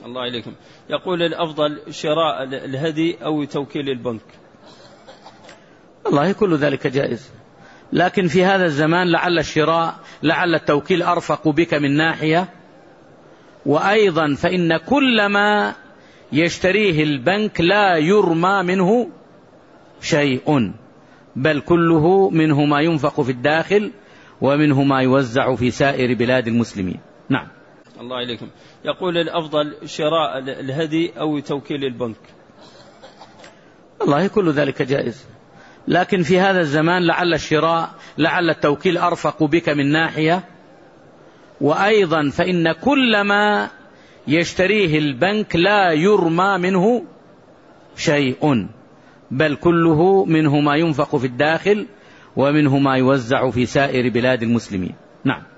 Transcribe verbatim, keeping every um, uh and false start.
الله إليكم. يقول الأفضل شراء الهدي أو توكيل البنك؟ والله كل ذلك جائز، لكن في هذا الزمان لعل الشراء لعل التوكيل أرفق بك من ناحية، وأيضا فإن كل ما يشتريه البنك لا يرمى منه شيء، بل كله منه ما ينفق في الداخل ومنه ما يوزع في سائر بلاد المسلمين. نعم. الله إليكم. يقول الأفضل شراء الهدي أو توكيل البنك؟ والله كل ذلك جائز، لكن في هذا الزمان لعل الشراء لعل التوكيل أرفق بك من ناحية، وأيضا فإن كل ما يشتريه البنك لا يرمى منه شيء، بل كله منه ما ينفق في الداخل ومنه ما يوزع في سائر بلاد المسلمين. نعم.